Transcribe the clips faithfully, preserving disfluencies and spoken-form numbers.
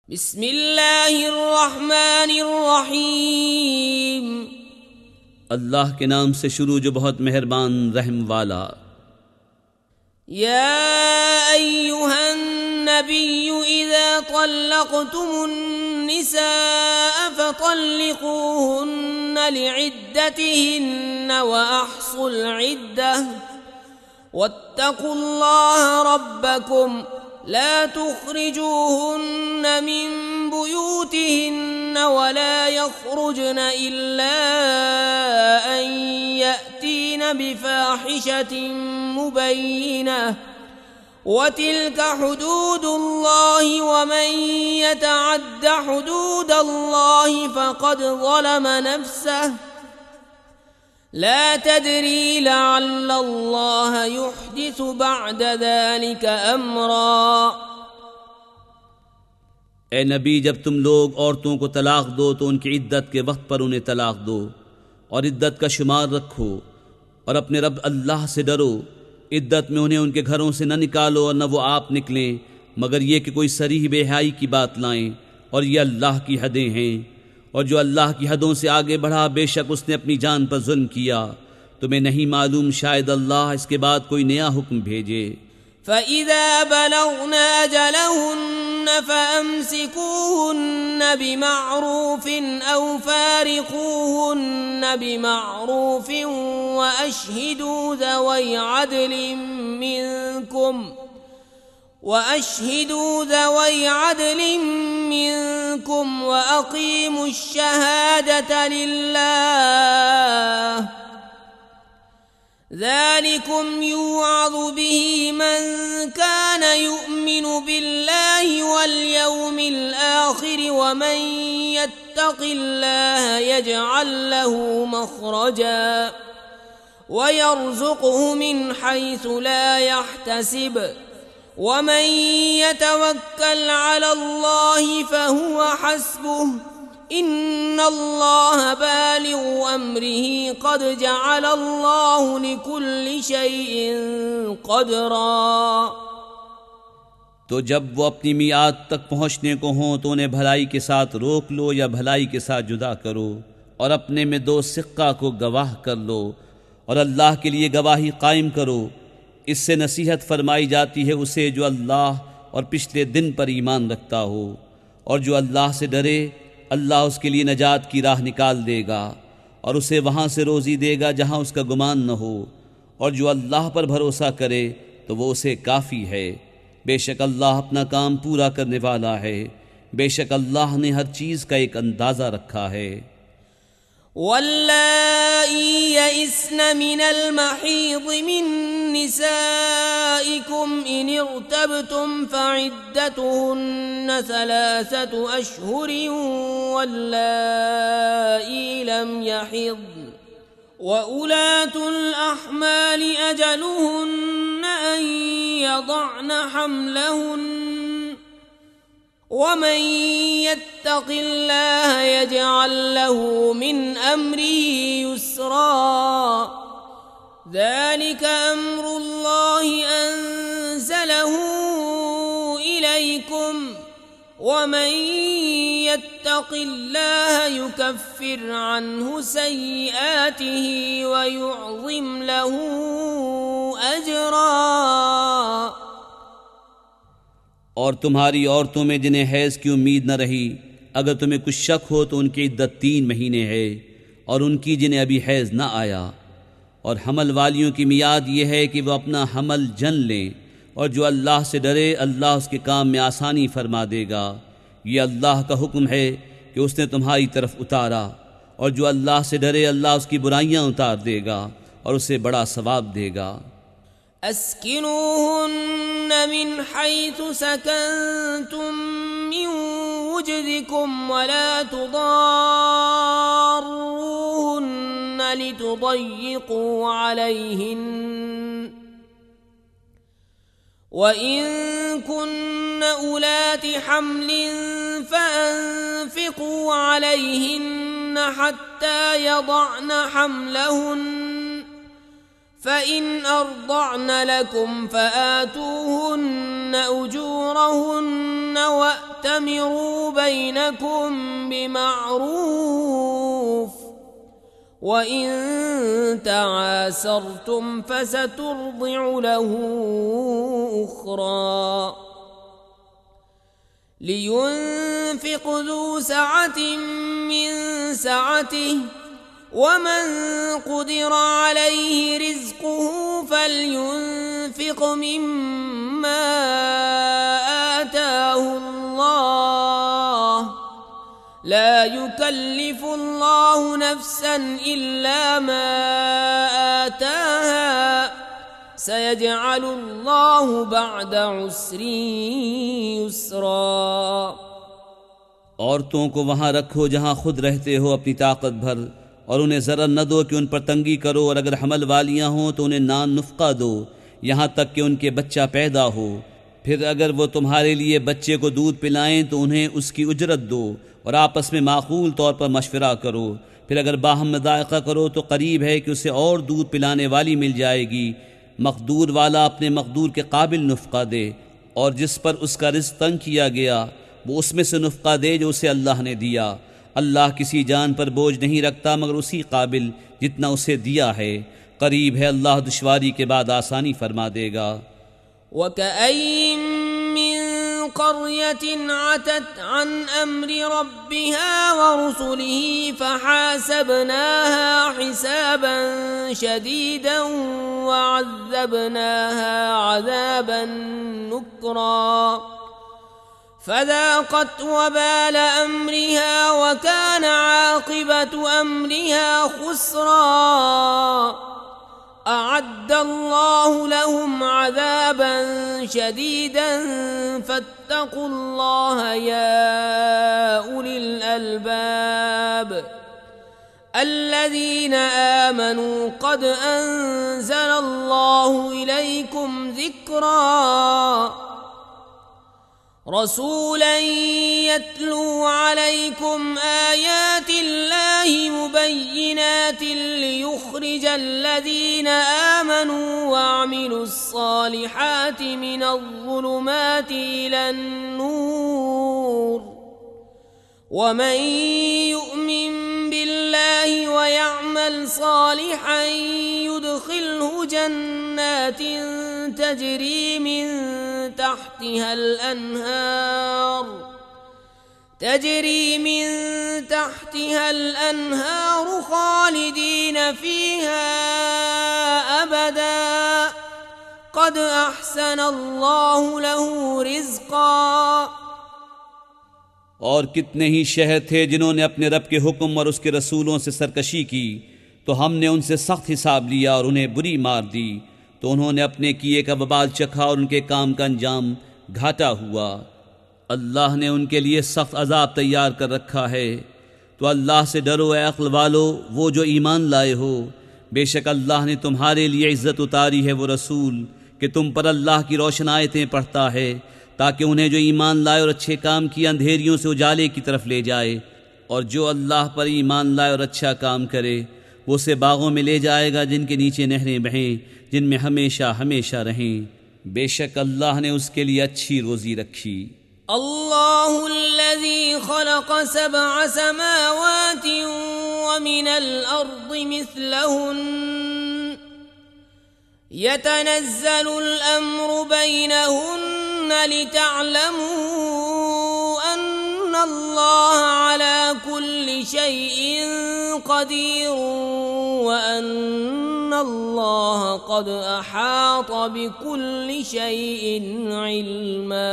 बिस्मिल्लाहिर्रहमानिर्रहीम। अल्लाह के नाम से शुरू जो बहुत मेहरबान रहम वाला। या अय्युहन नबिय्यु इज़ा तल्लक़्तुमुन निसाअ फतल्लिक़ूहुन्ना लिइद्दतिहिन्ना व अहsul इद्दह वत्तक़ुल्लाह रब्बकुम ला तुख़रिजूहुन्ना मिन बुयूतिहिन्ना वला यख़रुजन इल्ला अन यअतीन बिफ़ाहिशतिन मुबय्यिनह वतिल्क हुदूदुल्लाहि वमन यतअद्द हुदूदल्लाहि फ़क़द ज़लम नफ़्सह ला तदरी लअल्लल्लाह युहदिसु बअद ज़ालिक अम्रा। ए नबी, जब तुम लोग औरतों को तलाक दो तो उनकी इद्दत के वक्त पर उन्हें तलाक दो और इद्दत का शुमार रखो और अपने रब अल्लाह से डरो। इद्दत में उन्हें उनके घरों से न निकालो और न वो आप निकलें, मगर ये कि कोई सरीह बेहयाई की बात लाएं, और ये अल्लाह की हदें हैं। और जो अल्लाह की हदों से आगे बढ़ा, बेशक उसने अपनी जान पर जुल्म किया। तुम्हें नहीं मालूम शायद अल्लाह इसके बाद कोई नया हुक्म भेजे। फ़इज़ा बलग़्न अजलहुन्न फ़अम्सिकूहुन्न बिमअरूफ़िन औ फ़ारिक़ूहुन्न बिमअरूफ़िन व अशहिदू ज़वै अदलिन मिनकुम वअशहिदू ज़वै अदलिन मिनकुम वअक़ीमुश शहादत लिल्लाह ज़ालिकुम युअज़ु बिही मन कान युअमिनु बिल्लाहि वल यौमिल आखिर वमन यत्तक़िल्लाह यजअल लहू मख़रजा वयर्ज़ुक़हु मिन हैसु ला यहतसिब वमन यतवक्कल अलल्लाहि फहुव हस्बुह इन्नल्लाह बालिग़ु अम्रिही क़द जअलल्लाहु लिकुल्लि शैइन क़दरा। तो जब वो अपनी मियाद तक पहुँचने को हों तो उन्हें भलाई के साथ रोक लो या भलाई के साथ जुदा करो, और अपने में दो सिक्का को गवाह कर लो और अल्लाह के लिए गवाही कायम करो। इससे नसीहत फरमाई जाती है उसे जो अल्लाह और पिछले दिन पर ईमान रखता हो, और जो अल्लाह से डरे अल्लाह उसके लिए नजात की राह निकाल देगा और उसे वहाँ से रोज़ी देगा जहाँ उसका गुमान न हो, और जो अल्लाह पर भरोसा करे तो वो उसे काफ़ी है। बेशक अल्लाह अपना काम पूरा करने वाला है। बेशक अल्लाह ने हर चीज़ का एक अंदाज़ा रखा है। वल्लाई यइस्न मिनल महीज़ मिन निसाइकुम इन इर्तबतुम फ़इद्दतुहुन्न सलासतु अशहुरिन वल्लाई लम यहिज़्न व उलातुल अहमालि अजलुहुन्न अन यضعन हम्लहुन्न वमन यत्तक़िल्लाह यजअल लहू मिन अम्रिही युस्रा ज़ालिक अम्रुल्लाहि अंज़लहू इलैकुम वमन यत्तक़िल्लाह युकफ्फिर अन्हु सय्यिआतिही व युअज़िम लहू अजरा। और तुम्हारी औरतों में जिन्हें हैज़ की उम्मीद न रही, अगर तुम्हें कुछ शक हो तो उनकी इद्दत तीन महीने है, और उनकी जिन्हें अभी हैज़ न आया। और हमल वालियों की मियाद ये है कि वह अपना हमल जन लें, और जो अल्लाह से डरे अल्लाह उसके काम में आसानी फरमा देगा। ये अल्लाह का हुक्म है कि उसने तुम्हारी तरफ उतारा, और जो अल्लाह से डरे अल्लाह उसकी बुराइयाँ उतार देगा और उसे बड़ा सवाब देगा। अस्किनूहुन्न मिन हैथु सकनतुम मिन वुजदिकुम वला तुदार्रूहुन्न लितुضय्यिक़ू अलैहिन्न वइन कुन्न उलाति हम्लिन फ़अन्फ़िक़ू अलैहिन्न हत्ता यضعन हम्लहुन्न फ़इन अर्ضعन लकुम फ़आतूहुन्न उजूरहुन्न वअतू وَأْتَمِرُوا بَيْنَكُمْ بِمَعْرُوفٍ وَإِن تَعَاسَرْتُمْ فَسَتُرْضِعُ لَهُ أُخْرَى لِيُنْفِقْ ذُو سَعَةٍ مِّن سَعَتِهِ وَمَنْ قُدِرَ عَلَيْهِ رِزْقُهُ فَلْيُنْفِقْ مِمَّا آتَاهُ اللَّهُ لَا يُكَلِّفُ اللَّهُ نَفْسًا إِلَّا مَا آتَاهَا سَيَجْعَلُ اللَّهُ بَعْدَ عُسْرٍ يُسْرًا। औरतों को वहाँ रखो जहाँ खुद रहते हो अपनी ताकत भर, और उन्हें ज़रा न दो कि उन पर तंगी करो, और अगर हमल वालियाँ हों तो उन्हें नान नुफ़्का दो यहाँ तक कि उनके बच्चा पैदा हो। फिर अगर वो तुम्हारे लिए बच्चे को दूध पिलाएं तो उन्हें उसकी उजरत दो, और आपस में माकूल तौर पर मशवरा करो। फिर अगर बाहम दायक़ा करो तो करीब है कि उसे और दूध पिलाने वाली मिल जाएगी। मक़दूर वाला अपने मक़दूर के काबिल नुफ़्का दे, और जिस पर उसका रिज़्क़ तंग किया गया वो उसमें से नुफ़्का दे जो उसे अल्लाह ने दिया। अल्लाह किसी जान पर बोझ नहीं रखता मगर उसी काबिल जितना उसे दिया है। करीब है अल्लाह दुश्वारी के बाद आसानी फरमा देगा। वकअय्यिन मिन क़र्यतिन अतत अन अम्रि रब्बिहा व रुसुलिही फहासबनाहा हिसाबन शदीदन व अज़्ज़बनाहा अज़ाबन नुक्रा फज़ाक़त वबाल अम्रिहा वकान आक़िबतु अम्रिहा खुस्रा अअद्दल्लाहु लहुम अज़ाबन शदीदन फत्तक़ुल्लाह या उलिल अलबाब अल्लज़ीना आमनू क़द अंज़लल्लाहु इलैकुम ज़िक्रा रसूलन यत्लू अलैकुम आयातिल्लाहि मुबय्यिनातिन लियुख़्रिजल्लज़ीना आमनू वअमिलुस्सालिहाति मिनज़्ज़ुलुमाति इलन्नूर वमन यु'मिन बिल्लाहि वयअमल सालिहान युदखिलहु जन्नातिन तजरी मिन तहतिहल अनहार तजरी मिन तहतिहल अनहार खालिदीन फीहा अबदा क़द अहसनल्लाहु लहु रिज़्क़ा। और कितने ही शहर थे जिन्होंने अपने रब के हुक्म और उसके रसूलों से सरकशी की तो हमने उनसे सख्त हिसाब लिया और उन्हें बुरी मार दी, तो उन्होंने अपने किए का वबाल चखा और उनके काम का अंजाम घाटा हुआ। अल्लाह ने उनके लिए सख्त अजाब तैयार कर रखा है। तो अल्लाह से डरो ए अक्ल वालो, वो जो ईमान लाए हो। बेशक अल्लाह ने तुम्हारे लिए इज़्ज़त उतारी है वो रसूल कि तुम पर अल्लाह की रोशन आयतें पढ़ता है, ताकि उन्हें जो ईमान लाए और अच्छे काम किए अंधेरियों से उजाले की तरफ ले जाए। और जो अल्लाह पर ईमान लाए और अच्छा काम करे वो उसे बागों में ले जाएगा जिनके नीचे नहरें बहें, जिनमें हमेशा हमेशा रहें। बेशक अल्लाह ने उसके लिए अच्छी रोज़ी रखी। अल्लाहुल्लज़ी खलक़ सबअ समावातिन व मिनल अर्दि मिस्लहुन्न यतनज़्ज़लुल अम्रु बैनहुन्न लितअलमू अन्नल्लाह अला कुल्लि शैइन क़दीर व अन्नल्लाह क़द अहात बिकुल्लि शैइन इल्मा।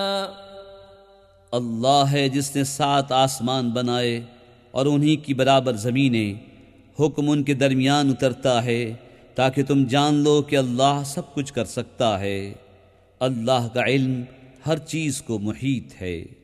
अल्लाह है जिसने सात आसमान बनाए और उन्हीं की बराबर ज़मीनें, हुक्म उनके दरमियान उतरता है ताकि तुम जान लो कि अल्लाह सब कुछ कर सकता है। अल्लाह का इल्म हर चीज़ को मुहीत है।